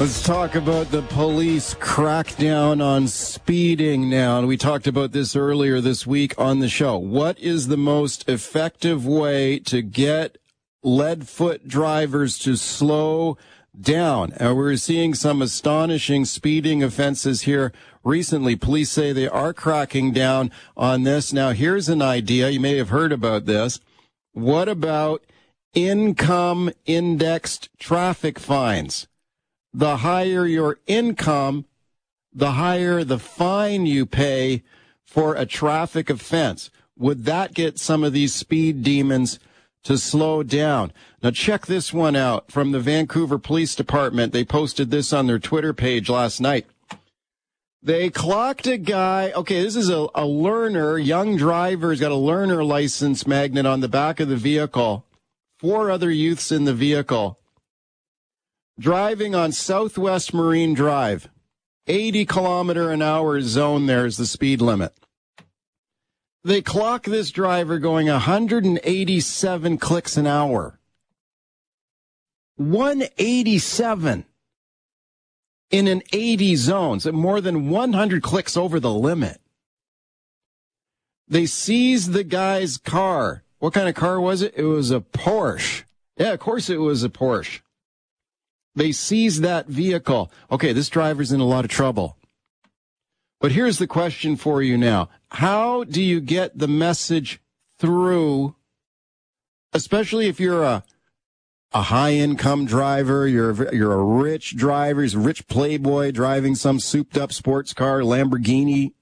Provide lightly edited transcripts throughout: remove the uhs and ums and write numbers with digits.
Let's talk about the police crackdown on speeding now. And we talked about this earlier this week on the show. What is the most effective way to get lead-foot drivers to slow down? And we're seeing some astonishing speeding offenses here recently. Police say they are cracking down on this. Now, here's an idea. You may have heard about this. What about income-indexed traffic fines? The higher your income, the higher the fine you pay for a traffic offense. Would that get some of these speed demons to slow down? Now check this one out from the Vancouver Police Department. They posted this on their Twitter page last night. They clocked a guy. Okay, this is a learner, young driver. He's got a learner license magnet on the back of the vehicle. 4 other youths in the vehicle. Driving on Southwest Marine Drive, 80-kilometer-an-hour zone there is the speed limit. They clock this driver going 187 clicks an hour. 187 in an 80 zone, so more than 100 clicks over the limit. They seized the guy's car. What kind of car was it? It was a Porsche. Yeah, of course it was a Porsche. They seized that vehicle. Okay, this driver's in a lot of trouble. But here's the question for you now. How do you get the message through, especially if you're a high-income driver, you're a rich driver, you're a rich playboy driving some souped-up sports car, Lamborghini?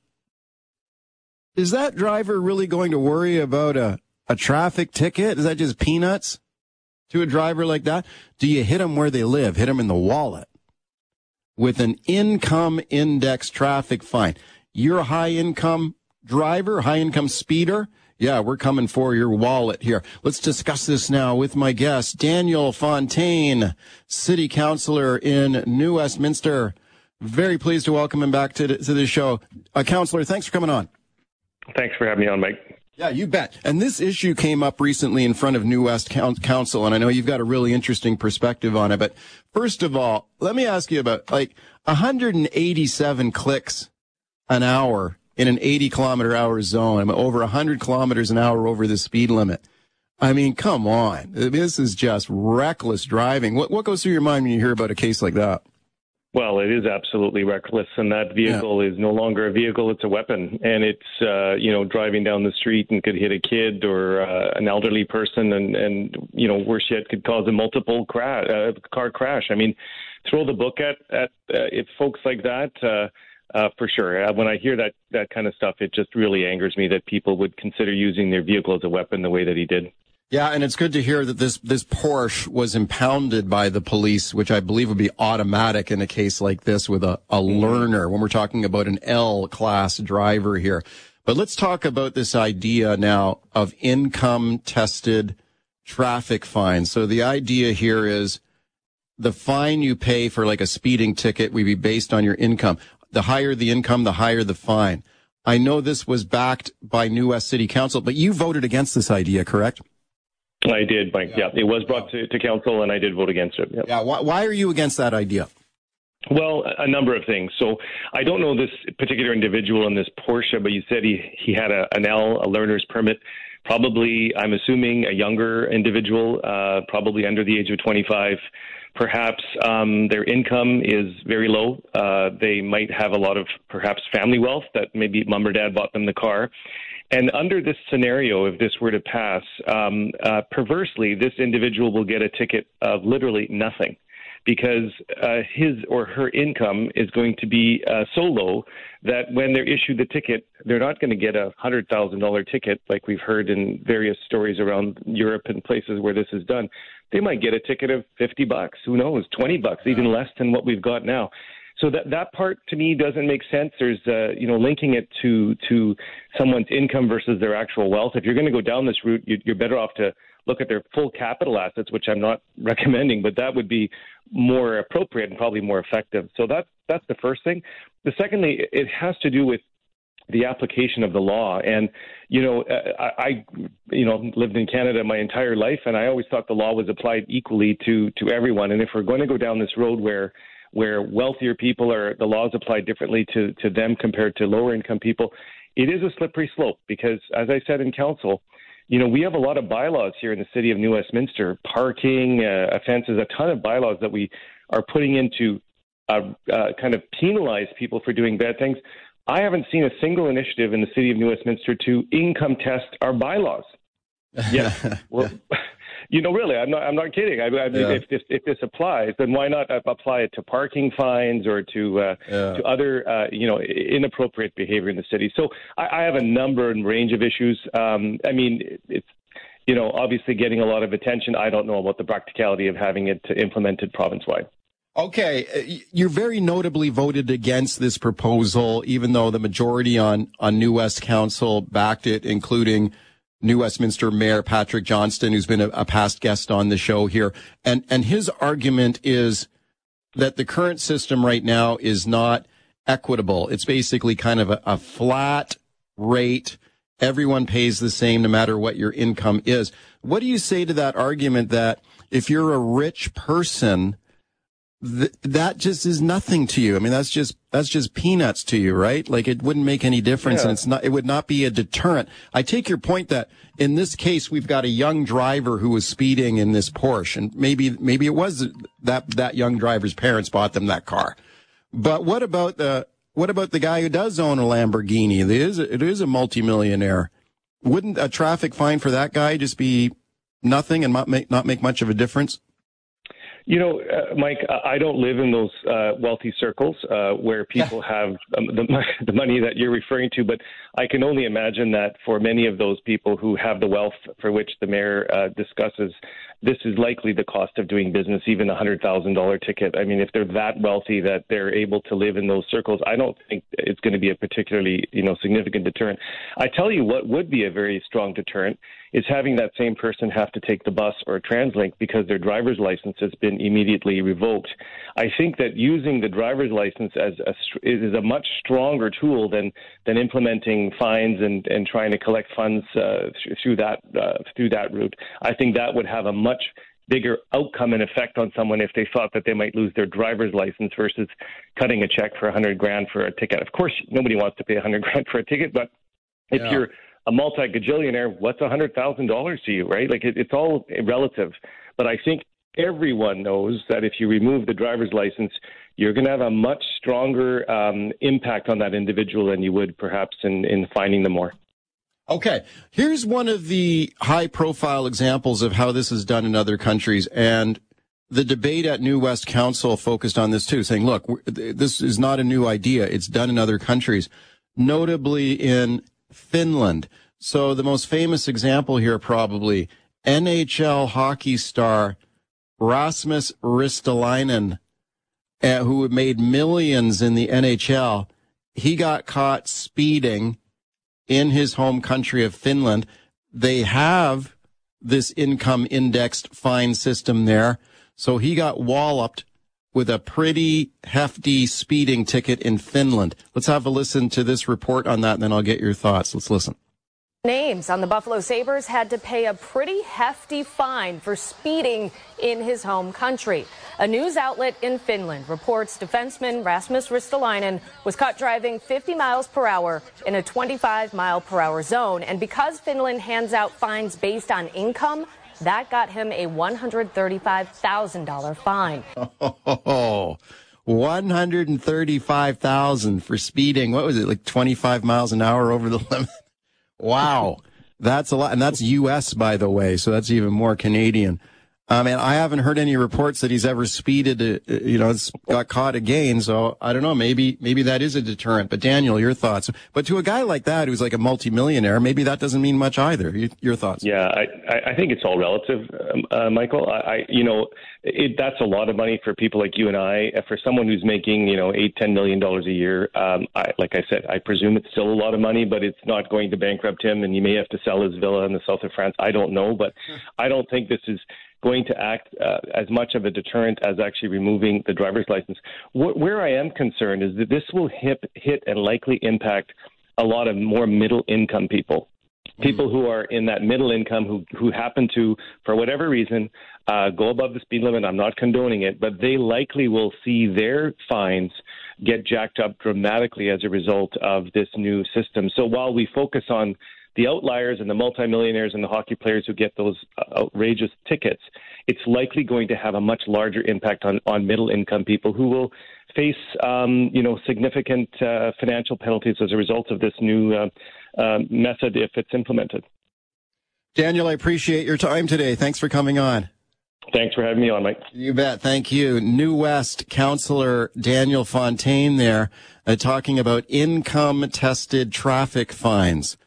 Is that driver really going to worry about a traffic ticket? Is that just peanuts to a driver like that? Do you hit them where they live? Hit them in the wallet with an income index traffic fine. You're a high-income driver, high-income speeder? Yeah, we're coming for your wallet here. Let's discuss this now with my guest, Daniel Fontaine, City Councillor in New Westminster. Very pleased to welcome him back to the show. Councillor, thanks for coming on. Thanks for having me on, Mike. Yeah, you bet. And this issue came up recently in front of New West Council, and I know you've got a really interesting perspective on it. But first of all, let me ask you about, 187 clicks an hour in an 80-kilometer-hour zone. I'm over 100 kilometers an hour over the speed limit. I mean, come on. This is just reckless driving. What goes through your mind when you hear about a case like that? Well, it is absolutely reckless, and that vehicle is no longer a vehicle, it's a weapon. And it's, driving down the street and could hit a kid or an elderly person and worse yet, could cause a multiple car crash. I mean, throw the book at folks like that, for sure. When I hear that kind of stuff, it just really angers me that people would consider using their vehicle as a weapon the way that he did. Yeah, and it's good to hear that this Porsche was impounded by the police, which I believe would be automatic in a case like this with a learner when we're talking about an L-class driver here. But let's talk about this idea now of income-tested traffic fines. So the idea here is the fine you pay for like a speeding ticket would be based on your income. The higher the income, the higher the fine. I know this was backed by New West City Council, but you voted against this idea, correct? I did, Mike. Yeah, it was brought to council, and I did vote against it. Yep. Yeah. Why are you against that idea? Well, a number of things. So I don't know this particular individual in this Porsche, but you said he had a learner's permit. Probably, I'm assuming, a younger individual, probably under the age of 25. Perhaps their income is very low. They might have a lot of perhaps family wealth that maybe mom or dad bought them the car. And under this scenario, if this were to pass, perversely, this individual will get a ticket of literally nothing because his or her income is going to be so low that when they're issued the ticket, they're not going to get a $100,000 ticket like we've heard in various stories around Europe and places where this is done. They might get a ticket of $50, who knows, $20, even less than what we've got now. So that part to me doesn't make sense. There's linking it to someone's income versus their actual wealth. If you're going to go down this route, you're better off to look at their full capital assets, which I'm not recommending, but that would be more appropriate and probably more effective. So that's the first thing. The secondly, it has to do with the application of the law. And, I lived in Canada my entire life, and I always thought the law was applied equally to everyone. And if we're going to go down this road where where wealthier people the laws apply differently to them compared to lower income people. It is a slippery slope because, as I said in council, we have a lot of bylaws here in the city of New Westminster, parking, offenses, a ton of bylaws that we are putting into kind of penalize people for doing bad things. I haven't seen a single initiative in the city of New Westminster to income test our bylaws. Yes. Well, really, I'm not kidding. If this applies, then why not apply it to parking fines or to other, inappropriate behavior in the city? So I have a number and range of issues. It's, obviously getting a lot of attention. I don't know about the practicality of having it implemented province-wide. Okay, you very notably voted against this proposal, even though the majority on New West Council backed it, including New Westminster Mayor Patrick Johnston, who's been a past guest on the show here. And his argument is that the current system right now is not equitable. It's basically kind of a flat rate. Everyone pays the same no matter what your income is. What do you say to that argument that if you're a rich person, that just is nothing to you? I mean, that's just peanuts to you, right? Like it wouldn't make any difference, and it would not be a deterrent. I take your point that in this case we've got a young driver who was speeding in this Porsche, and maybe it was that young driver's parents bought them that car. But what about the guy who does own a Lamborghini? It is a multimillionaire. Wouldn't a traffic fine for that guy just be nothing and not make much of a difference? Mike, I don't live in those wealthy circles where people have the money that you're referring to, but I can only imagine that for many of those people who have the wealth for which the mayor discusses, this is likely the cost of doing business, even a $100,000 ticket. I mean, if they're that wealthy that they're able to live in those circles, I don't think it's going to be a particularly, significant deterrent. I tell you what would be a very strong deterrent is having that same person have to take the bus or a TransLink because their driver's license has been immediately revoked. I think that using the driver's license is a much stronger tool than implementing fines and trying to collect funds through that route. I think that would have a much bigger outcome and effect on someone if they thought that they might lose their driver's license versus cutting a check for $100,000 for a ticket. Of course, nobody wants to pay $100,000 for a ticket, but if you're a multi-gajillionaire, what's $100,000 to you, right? Like it's all relative. But I think everyone knows that if you remove the driver's license, you're going to have a much stronger impact on that individual than you would perhaps in finding them more. Okay, here's one of the high-profile examples of how this is done in other countries, and the debate at New West Council focused on this too, saying, look, this is not a new idea. It's done in other countries, notably in Finland. So the most famous example here probably, NHL hockey star Rasmus Ristolainen, who made millions in the NHL. He got caught speeding in his home country of Finland. They have this income indexed fine system there. So he got walloped with a pretty hefty speeding ticket in Finland. Let's have a listen to this report on that, and then I'll get your thoughts. Let's listen. Names on the Buffalo Sabres had to pay a pretty hefty fine for speeding in his home country. A news outlet in Finland reports defenseman Rasmus Ristolainen was caught driving 50 miles per hour in a 25 mile per hour zone. And because Finland hands out fines based on income, that got him a $135,000 fine. Oh, $135,000 for speeding. What was it, like 25 miles an hour over the limit? Wow. That's a lot. And that's U.S., by the way. So that's even more Canadian. And I haven't heard any reports that he's ever speeded, got caught again. So I don't know. Maybe that is a deterrent. But Daniel, your thoughts. But to a guy like that, who's like a multimillionaire, maybe that doesn't mean much either. Your thoughts? Yeah, I think it's all relative, Michael. That's a lot of money for people like you and I. For someone who's making, $8-10 million a year, like I said, I presume it's still a lot of money, but it's not going to bankrupt him, and he may have to sell his villa in the south of France. I don't know, but I don't think this is going to act as much of a deterrent as actually removing the driver's license. Where I am concerned is that this will hit and likely impact a lot of more middle-income people. People who are in that middle income who happen to, for whatever reason, go above the speed limit. I'm not condoning it, but they likely will see their fines get jacked up dramatically as a result of this new system. So while we focus on the outliers and the multimillionaires and the hockey players who get those outrageous tickets, it's likely going to have a much larger impact on middle-income people who will face, significant financial penalties as a result of this new method if it's implemented. Daniel, I appreciate your time today. Thanks for coming on. Thanks for having me on, Mike. You bet. Thank you. New West Councillor Daniel Fontaine there talking about income-tested traffic fines.